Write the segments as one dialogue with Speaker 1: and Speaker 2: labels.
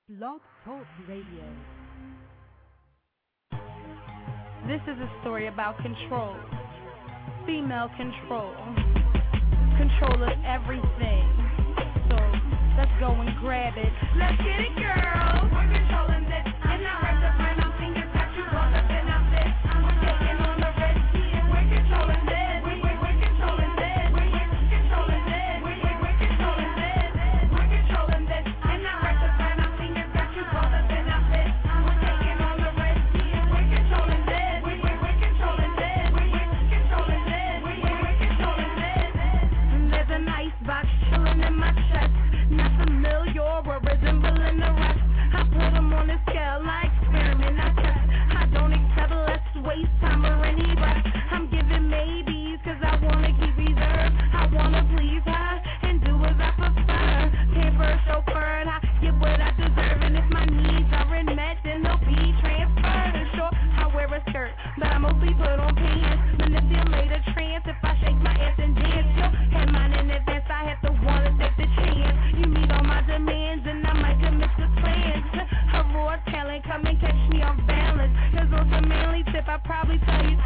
Speaker 1: Blog Talk Radio.
Speaker 2: This is a story about control. Female control. Control of everything. So let's go and grab it. Let's get it, girl. We're controlling this. And I heard the friend I'm thinking that you brought up in our fist. We're taking on the red sea. We're controlling this. We're controlling this. We're controlling this. We're controlling this. We're controlling this. And I heard the friend I'm thinking that you brought up in our fist. We're taking on the red sea. We're controlling this. We're controlling this. We're controlling this. We're controlling this. And there's an icebox chilling in my chest. Not familiar or resembling the rest. I put them on a scale, I experiment, I test. I don't accept less waste time or any rest. I'm giving maybes cause I wanna keep reserve. I wanna please her and do as I prefer. Pamper, chauffeured, I get what I deserve. And if my needs aren't met, then they'll be transferred. And sure, I wear a skirt, but I mostly put on pants. Manipulate a trance if I shake my ass and dance. Yo, had mine in advance, I have to wanna take the chance. You meet all my demands and I might commit to plans. A raw talent, come and catch me off balance. Cause on some manly tip, I probably tell you.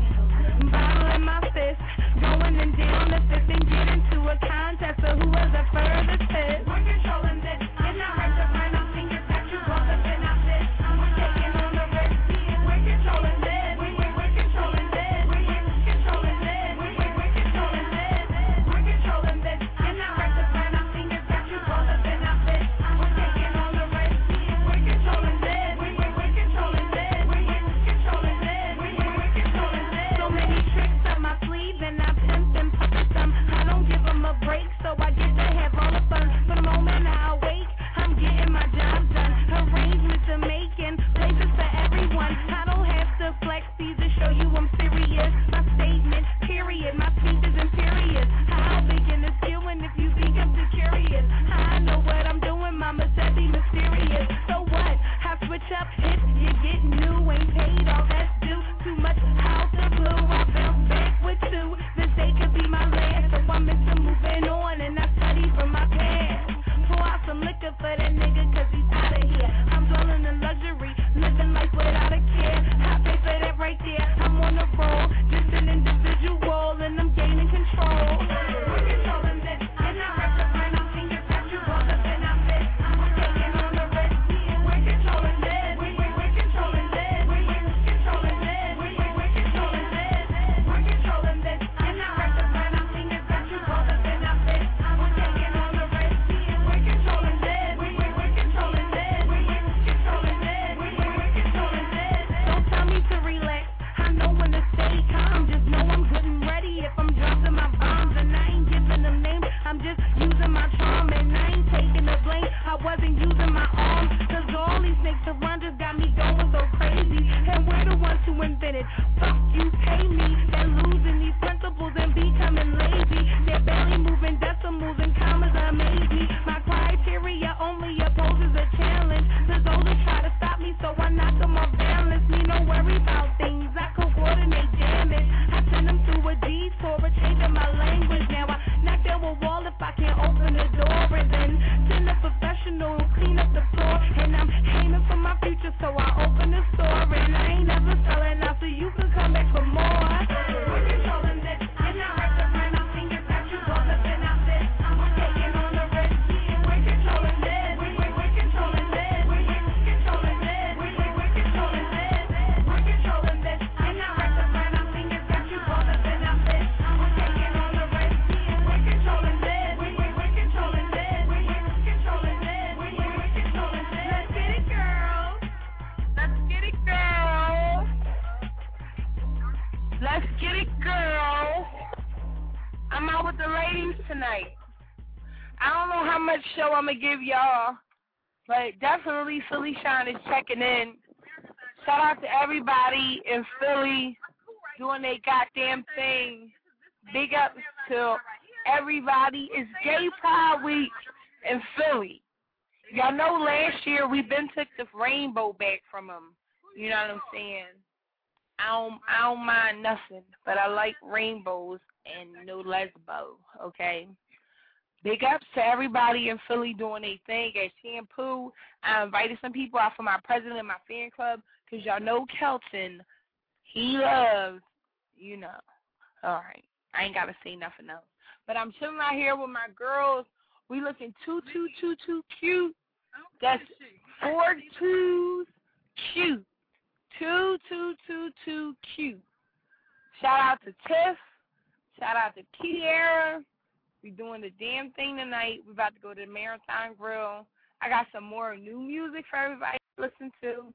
Speaker 2: Bottle in my fist, going and down the fifth and get into a contest of who was the furthest hit. We're controlling this, and I heard the friend I'm thinking that you brought up in our fist. We're taking on the red sea, we're controlling this. We're controlling this, we're controlling this, we're controlling this. We're controlling this, and I heard the friend I'm thinking that you brought up in our fist. We're taking on the red sea, we're controlling this. We're controlling this, we're controlling this, we're controlling this. So many tricks up my sleeve and I pimp and puppet them. I don't give them a break, so I get to have all the fun. For the moment I awake, I'm getting my job done. Arrangements are making places for everyone. I don't have to flex these to show you I'm serious. My statement, period, my speech is imperious. How big in the skewing if you think I'm too curious. I know what I'm doing, mama said be mysterious. So what? I switch up hits, you get new, ain't paid all that's due. Too much out the blue, I bounce back with two. This day could be my last, so I'm into moving on and I study from my past. Pour out some liquor for that nigga cause he's out of here. I'm dwelling in luxury, living life without a care. I pay for that right there, I'm on the roll. Just an individual and I'm gaining control. We're controlling this, and I heard the friend I'm thinking that you brought up in our fist. We're taking on the red sea, we're controlling this. We're controlling this, we're controlling this, we're controlling this. We're controlling this, and I heard the friend I'm thinking that you brought up in our fist. We're taking on the red sea, we're controlling this. We're controlling this, we're controlling this, we're controlling this. Don't tell me to relax, I know when to stay calm. Just know I'm good and ready if I'm dropping my bombs. And I ain't giving them names, I'm just using my charm. And I ain't taking the blame, I wasn't using my arms. Cause all these snakes around just got me going so crazy. And we're the ones who invented, fuck you, pay me. They're losing these principles and becoming lazy. They're barely moving decimals and commas amaze me. My criteria only opposes a challenge. There's those who try to stop me, so I knock them off balance. Me no worry about things, I coordinate damage. I send them through a detour, but changing my language. Now I knock down a wall if I can't open the door. And then send a professional to clean up the floor. And I'm aiming for my future, so I open the store. And I ain't never selling out, so you can come back for more. We're controlling this, and I heard the friend I'm thinking that you brought up in our fist. We're taking on the red sea, we're controlling this. We're controlling this, we're controlling this, we're controlling this. We're controlling this, and I heard the friend I'm thinking that you brought up in our fist. We're taking on the red sea, we're controlling this. We're controlling this, we're controlling this, we're controlling this. Let's get it, girl. Let's get it, girl. Let's get it, girl. I'm out with the ladies tonight. I don't know how much show I'm going to give y'all, but definitely Philly Shine is checking in. Shout out to everybody in Philly doing their goddamn thing. Big up to everybody. It's Gay Pride Week in Philly. Y'all know last year we been took the rainbow back from them. You know what I'm saying? I don't mind nothing, but I like rainbows and no lesbo, okay?
Speaker 3: Big ups to everybody in Philly doing their thing at Shampoo. I invited some people out for my president and my fan club because y'all know Kelton. He loves, you know. All right. I ain't got to say nothing else. But I'm chilling out here with my girls. We looking too cute. That's 4 2s cute. Too cute. Shout out to Tiff. Shout out to Kiara. We doing the damn thing tonight. We about to go to the Marathon Grill. I got some more new music for everybody to listen to.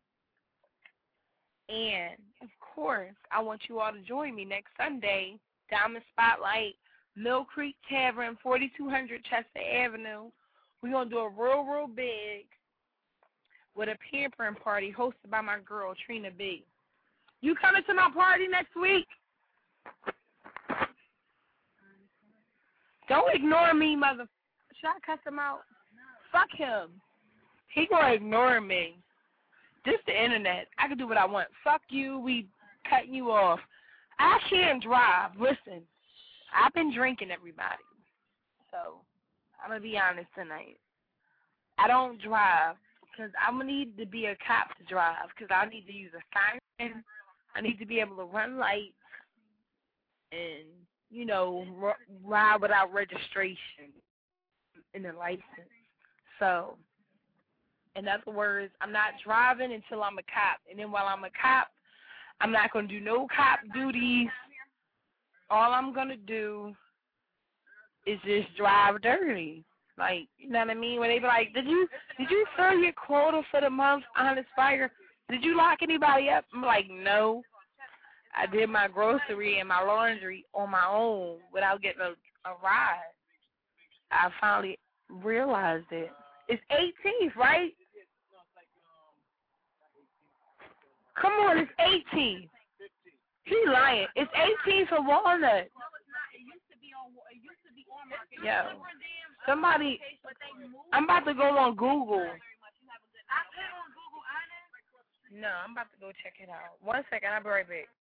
Speaker 3: And, of course, I want you all to join me next Sunday, Diamond Spotlight, Mill Creek Tavern, 4200 Chester Avenue. We're going to do a real big with a pampering party hosted by my girl, Trina B. You coming to my party next week? Don't ignore me, mother. Should I cuss him out? Fuck him. He gonna ignore me. This the internet. I can do what I want. Fuck you. We cutting you off. I can't drive. Listen, I've been drinking, everybody. So I'm gonna be honest tonight. I don't drive because I'm gonna need to be a cop to drive because I need to use a siren. I need to be able to run lights and, you know, ride without registration and a license. So, in other words, I'm not driving until I'm a cop. And then while I'm a cop, I'm not going to do no cop duties. All I'm going to do is just drive dirty. Like, you know what I mean? When they be like, did you fill your quota for the month, Honest Fire? Did you lock anybody up? I'm like, no. I did my grocery and my laundry on my own without getting a ride. I finally realized it. It's 18th, right? Come on, it's 18th. He lying. It's 18th for Walnut. No, it's not. It used to be on Market. Yo, somebody, I'm about to go on Google. No, I'm about to go check it out. 1 second, I'll be right back.